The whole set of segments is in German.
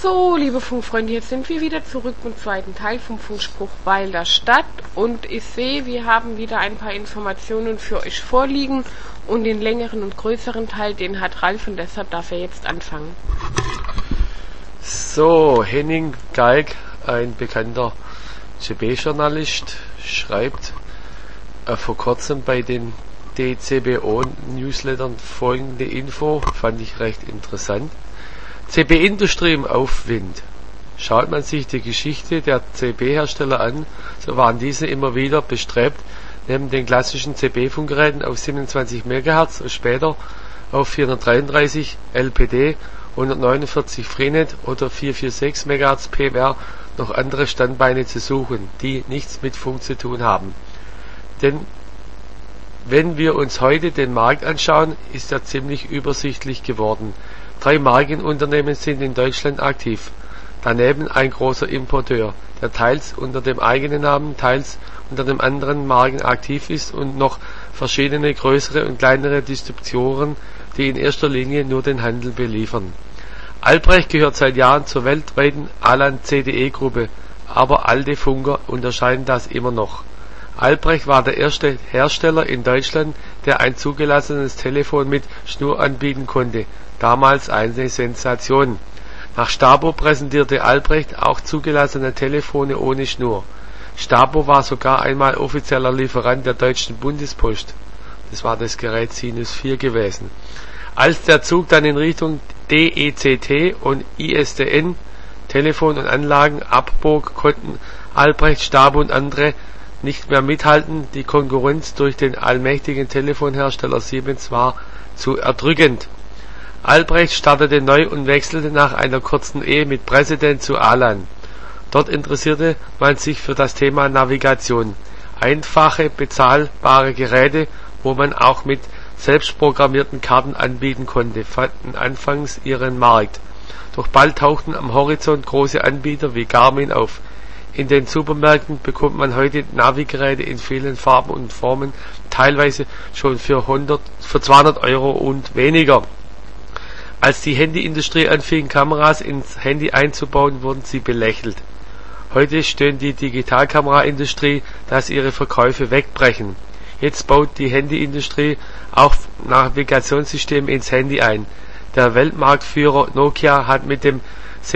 So, liebe Funkfreunde, jetzt sind wir wieder zurück im zweiten Teil vom Funkspruch Weil der Stadt und ich sehe, wir haben wieder ein paar Informationen für euch vorliegen und den längeren und größeren Teil, den hat Ralf und deshalb darf er jetzt anfangen. So, Henning Galg, ein bekannter CB-Journalist, schreibt vor kurzem bei den DCBO-Newslettern folgende Info, fand ich recht interessant. CB-Industrie im Aufwind. Schaut man sich die Geschichte der CB-Hersteller an, so waren diese immer wieder bestrebt, neben den klassischen CB-Funkgeräten auf 27 MHz und später auf 433 LPD, 149 Freenet oder 446 MHz PWR noch andere Standbeine zu suchen, die nichts mit Funk zu tun haben. Denn wenn wir uns heute den Markt anschauen, ist er ziemlich übersichtlich geworden. 3 Markenunternehmen sind in Deutschland aktiv. Daneben ein großer Importeur, der teils unter dem eigenen Namen, teils unter dem anderen Marken aktiv ist und noch verschiedene größere und kleinere Distributoren, die in erster Linie nur den Handel beliefern. Albrecht gehört seit Jahren zur weltweiten Alan-CDE-Gruppe, aber alte Funker unterscheiden das immer noch. Albrecht war der erste Hersteller in Deutschland, der ein zugelassenes Telefon mit Schnur anbieten konnte, damals eine Sensation. Nach Stabo präsentierte Albrecht auch zugelassene Telefone ohne Schnur. Stabo war sogar einmal offizieller Lieferant der Deutschen Bundespost. Das war das Gerät Sinus 4 gewesen. Als der Zug dann in Richtung DECT und ISDN Telefon und Anlagen abbog, konnten Albrecht, Stabo und andere nicht mehr mithalten. Die Konkurrenz durch den allmächtigen Telefonhersteller Siemens war zu erdrückend. Albrecht startete neu und wechselte nach einer kurzen Ehe mit Präsident zu Alan. Dort interessierte man sich für das Thema Navigation. Einfache, bezahlbare Geräte, wo man auch mit selbstprogrammierten Karten anbieten konnte, fanden anfangs ihren Markt. Doch bald tauchten am Horizont große Anbieter wie Garmin auf. In den Supermärkten bekommt man heute Navigeräte in vielen Farben und Formen, teilweise schon für 200 Euro und weniger. Als die Handyindustrie anfing, Kameras ins Handy einzubauen, wurden sie belächelt. Heute stöhnt die Digitalkameraindustrie, dass ihre Verkäufe wegbrechen. Jetzt baut die Handyindustrie auch Navigationssysteme ins Handy ein. Der Weltmarktführer Nokia hat mit dem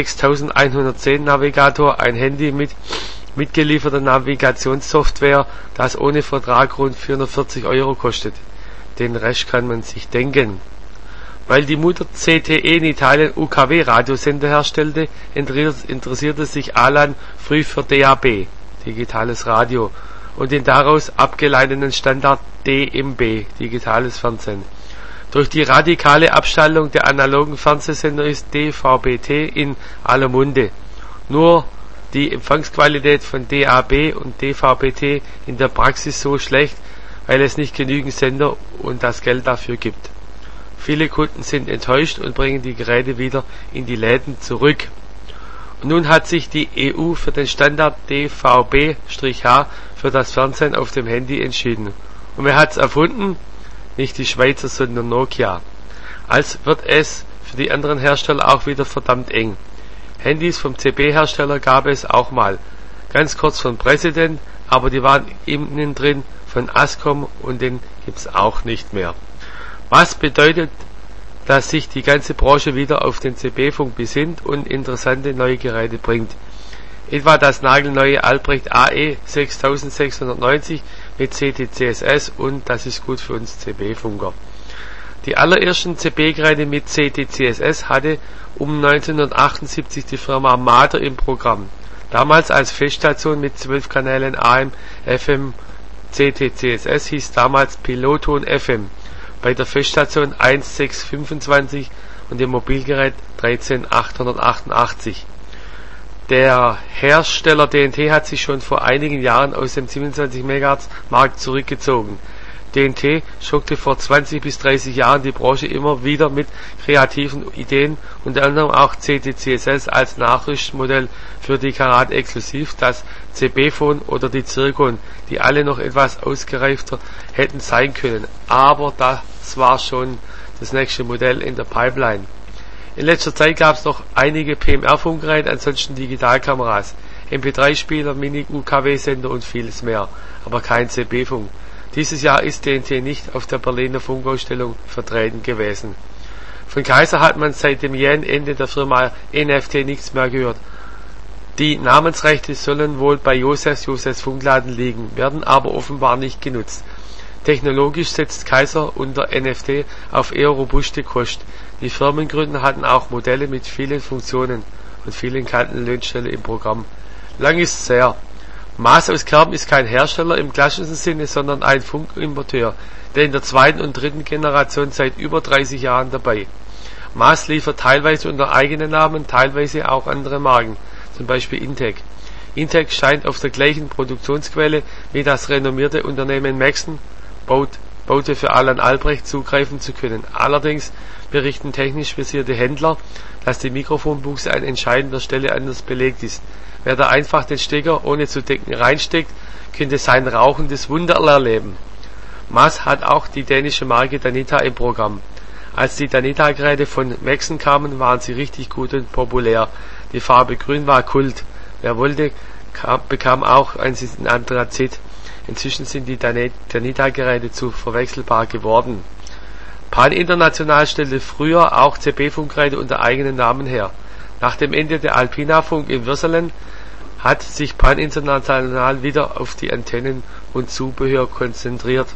6110 Navigator ein Handy mit mitgelieferter Navigationssoftware, das ohne Vertrag rund 440 Euro kostet. Den Rest kann man sich denken. Weil die Mutter CTE in Italien UKW-Radiosender herstellte, interessierte sich Alan früh für DAB, digitales Radio, und den daraus abgeleiteten Standard DMB, digitales Fernsehen. Durch die radikale Abschaltung der analogen Fernsehsender ist DVB-T in aller Munde. Nur die Empfangsqualität von DAB und DVB-T in der Praxis so schlecht, weil es nicht genügend Sender und das Geld dafür gibt. Viele Kunden sind enttäuscht und bringen die Geräte wieder in die Läden zurück. Und nun hat sich die EU für den Standard DVB-H für das Fernsehen auf dem Handy entschieden. Und wer hat's erfunden? Nicht die Schweizer, sondern Nokia. Als wird es für die anderen Hersteller auch wieder verdammt eng. Handys vom CB-Hersteller gab es auch mal. Ganz kurz von Präsident, aber die waren innen drin von Ascom und den gibt's auch nicht mehr. Was bedeutet, dass sich die ganze Branche wieder auf den CB-Funk besinnt und interessante neue Geräte bringt. Etwa das nagelneue Albrecht AE 6690 mit CTCSS und das ist gut für uns CB-Funker. Die allerersten CB-Geräte mit CTCSS hatte um 1978 die Firma Mater im Programm. Damals als Feststation mit 12 Kanälen AM, FM, CTCSS hieß damals Piloton FM. Bei der Feststation 1625 und dem Mobilgerät 13888. Der Hersteller DNT hat sich schon vor einigen Jahren aus dem 27 MHz Markt zurückgezogen. DNT schockte vor 20 bis 30 Jahren die Branche immer wieder mit kreativen Ideen, unter anderem auch CTCSS als Nachrüstmodell für die Karat Exklusiv, das CB-Phone oder die Zircon, die alle noch etwas ausgereifter hätten sein können. Aber das war schon das nächste Modell in der Pipeline. In letzter Zeit gab es noch einige PMR-Funkgeräte, ansonsten Digitalkameras, MP3-Spieler, Mini-UKW-Sender und vieles mehr, aber kein CB-Funk. Dieses Jahr ist TNT nicht auf der Berliner Funkausstellung vertreten gewesen. Von Kaiser hat man seit dem jähen Ende der Firma NFT nichts mehr gehört. Die Namensrechte sollen wohl bei Josefs Funkladen liegen, werden aber offenbar nicht genutzt. Technologisch setzt Kaiser unter NFT auf eher robuste Kost. Die Firmengründer hatten auch Modelle mit vielen Funktionen und vielen kalten Lötstellen im Programm. Lang ist's her. Maas aus Kerben ist kein Hersteller im klassischen Sinne, sondern ein Funkimporteur, der in der zweiten und dritten Generation seit über 30 Jahren dabei. Maas liefert teilweise unter eigenen Namen, teilweise auch andere Marken, zum Beispiel Intec. Intec scheint auf der gleichen Produktionsquelle wie das renommierte Unternehmen Maxon, baute für Alan Albrecht, zugreifen zu können. Allerdings berichten technisch versierte Händler, dass die Mikrofonbuchse an entscheidender Stelle anders belegt ist. Wer da einfach den Stecker ohne zu decken reinsteckt, könnte sein rauchendes Wunder erleben. Maas hat auch die dänische Marke Danita im Programm. Als die Danita-Geräte von Maxon kamen, waren sie richtig gut und populär. Die Farbe Grün war Kult. Wer wollte, bekam auch eins in Anthrazit. Inzwischen sind die Danita-Geräte zu verwechselbar geworden. Pan International stellte früher auch CB-Funkgeräte unter eigenen Namen her. Nach dem Ende der Alpina-Funk in Würselen hat sich Pan International wieder auf die Antennen und Zubehör konzentriert.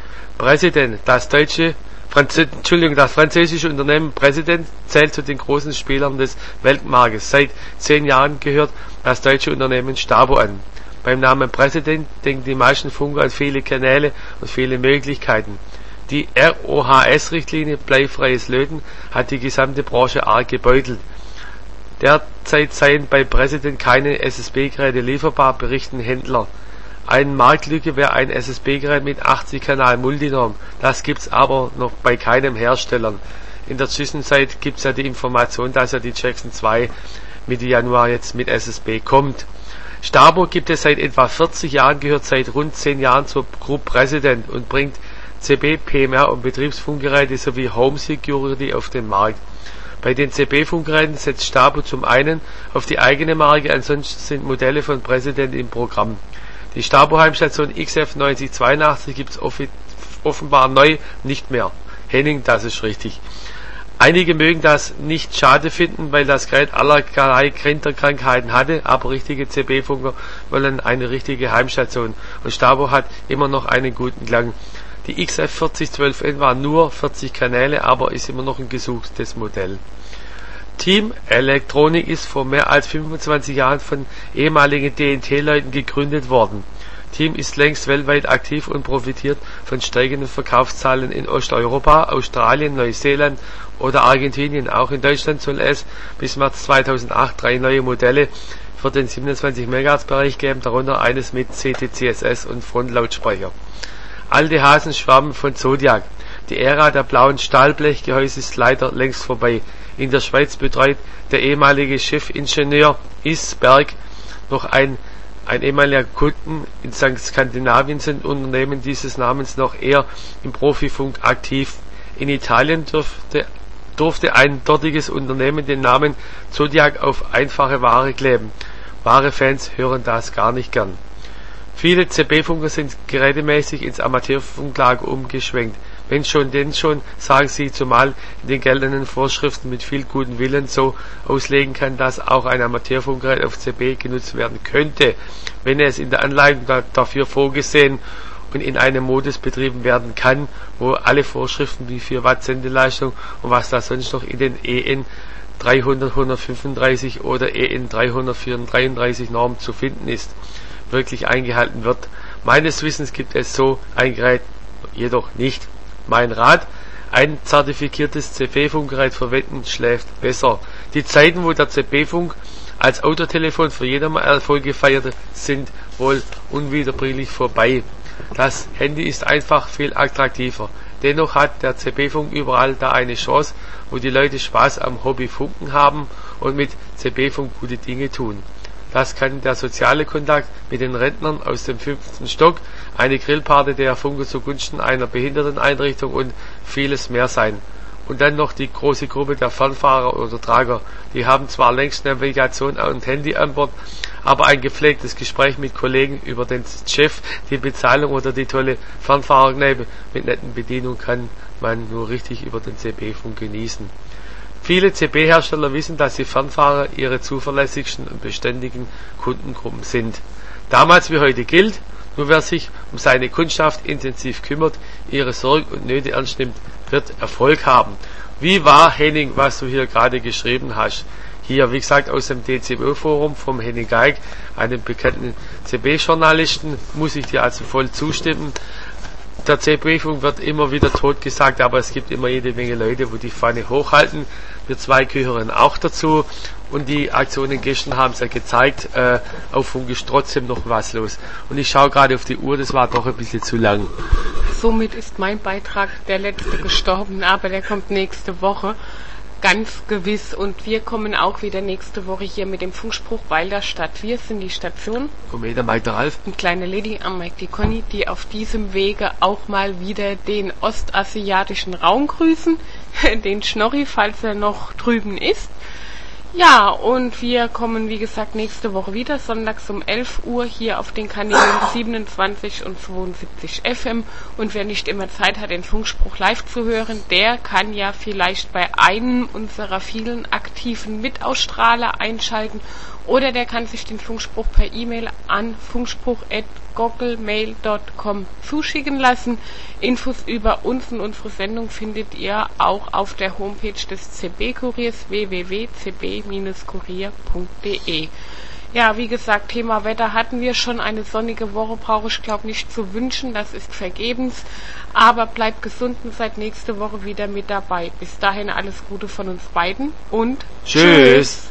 Das französische Unternehmen President zählt zu den großen Spielern des Weltmarktes. Seit 10 Jahren gehört das deutsche Unternehmen Stabo an. Beim Namen President denken die meisten Funker an viele Kanäle und viele Möglichkeiten. Die RoHS-Richtlinie bleifreies Löten hat die gesamte Branche arg gebeutelt. Derzeit seien bei President keine SSB-Geräte lieferbar, berichten Händler. Eine Marktlücke wäre ein SSB-Gerät mit 80-Kanal Multinorm. Das gibt's aber noch bei keinem Hersteller. In der Zwischenzeit gibt's ja die Information, dass ja die Jackson 2 Mitte Januar jetzt mit SSB kommt. Stabo gibt es seit etwa 40 Jahren, gehört seit rund 10 Jahren zur Group President und bringt CB, PMR und Betriebsfunkgeräte sowie Home Security auf den Markt. Bei den CB-Funkgeräten setzt Stabo zum einen auf die eigene Marke, ansonsten sind Modelle von President im Programm. Die Stabo-Heimstation XF9082 gibt's offenbar neu nicht mehr. Henning, das ist richtig. Einige mögen das nicht schade finden, weil das Gerät allerlei Grinterkrankheiten hatte, aber richtige CB-Funker wollen eine richtige Heimstation und Stabo hat immer noch einen guten Klang. Die XF4012N war nur 40 Kanäle, aber ist immer noch ein gesuchtes Modell. Team Elektronik ist vor mehr als 25 Jahren von ehemaligen DNT-Leuten gegründet worden. Team ist längst weltweit aktiv und profitiert von steigenden Verkaufszahlen in Osteuropa, Australien, Neuseeland oder Argentinien. Auch in Deutschland soll es bis März 2008 3 neue Modelle für den 27 MHz Bereich geben, darunter eines mit CTCSS und Frontlautsprecher. Alte Hasen schwärmen von Zodiac. Die Ära der blauen Stahlblechgehäuse ist leider längst vorbei. In der Schweiz betreut der ehemalige Chefingenieur Isberg noch ein ehemaliger Kunden. In St. Skandinavien sind Unternehmen dieses Namens noch eher im Profifunk aktiv. In Italien durfte ein dortiges Unternehmen den Namen Zodiac auf einfache Ware kleben. Wahre Fans hören das gar nicht gern. Viele CB-Funker sind gerätemäßig ins Amateurfunklager umgeschwenkt. Wenn schon, denn schon, sagen sie, zumal in den geltenden Vorschriften mit viel guten Willen so auslegen kann, dass auch ein Amateurfunkgerät auf CB genutzt werden könnte, wenn es in der Anleitung dafür vorgesehen und in einem Modus betrieben werden kann, wo alle Vorschriften wie 4 Watt Sendeleistung und was da sonst noch in den EN 300/135 oder EN 300/433 Normen zu finden ist, wirklich eingehalten wird. Meines Wissens gibt es so ein Gerät jedoch nicht. Mein Rat: ein zertifiziertes CB-Funkgerät verwenden, schläft besser. Die Zeiten, wo der CB-Funk als Autotelefon für jedermann Erfolg gefeiert, sind wohl unwiederbringlich vorbei. Das Handy ist einfach viel attraktiver. Dennoch hat der CB-Funk überall da eine Chance, wo die Leute Spaß am Hobby Funken haben und mit CB-Funk gute Dinge tun. Das kann der soziale Kontakt mit den Rentnern aus dem 5. Stock, eine Grillparty der Funker zugunsten einer Behinderteneinrichtung und vieles mehr sein. Und dann noch die große Gruppe der Fernfahrer oder Trager. Die haben zwar längst Navigation und Handy an Bord, aber ein gepflegtes Gespräch mit Kollegen über den Chef, die Bezahlung oder die tolle Fernfahrerkneipe mit netten Bedienung kann man nur richtig über den CB-Funk genießen. Viele CB-Hersteller wissen, dass die Fernfahrer ihre zuverlässigsten und beständigen Kundengruppen sind. Damals wie heute gilt, nur wer sich um seine Kundschaft intensiv kümmert, ihre Sorgen und Nöte ernst nimmt, wird Erfolg haben. Wie war, Henning, was du hier gerade geschrieben hast? Hier, wie gesagt, aus dem DCO-Forum vom Henning Geig, einem bekannten CB-Journalisten, muss ich dir also voll zustimmen. Der CB-Funk wird immer wieder totgesagt, aber es gibt immer jede Menge Leute, wo die Fahne hochhalten. Wir zwei gehören auch dazu. Und die Aktionen gestern haben es ja gezeigt, auf Funk ist trotzdem noch was los. Und ich schaue gerade auf die Uhr, das war doch ein bisschen zu lang. Somit ist mein Beitrag der letzte gestorben, aber der kommt nächste Woche. Ganz gewiss. Und wir kommen auch wieder nächste Woche hier mit dem Funkspruch Weiler Stadt. Wir sind die Station. Und der Mike der Ralf. Und kleine Lady am Mike die Conny, die auf diesem Wege auch mal wieder den ostasiatischen Raum grüßen. Den Schnorri, falls er noch drüben ist. Ja, und wir kommen, wie gesagt, nächste Woche wieder, sonntags um 11 Uhr hier auf den Kanälen 27 und 72 FM. Und wer nicht immer Zeit hat, den Funkspruch live zu hören, der kann ja vielleicht bei einem unserer vielen aktiven Mitausstrahler einschalten. Oder der kann sich den Funkspruch per E-Mail an funkspruch@gogglemail.com zuschicken lassen. Infos über uns und unsere Sendung findet ihr auch auf der Homepage des CB-Kuriers www.cb-kurier.de. Ja, wie gesagt, Thema Wetter hatten wir schon. Eine sonnige Woche brauche ich, glaube nicht zu wünschen. Das ist vergebens. Aber bleibt gesund und seid nächste Woche wieder mit dabei. Bis dahin alles Gute von uns beiden und Tschüss.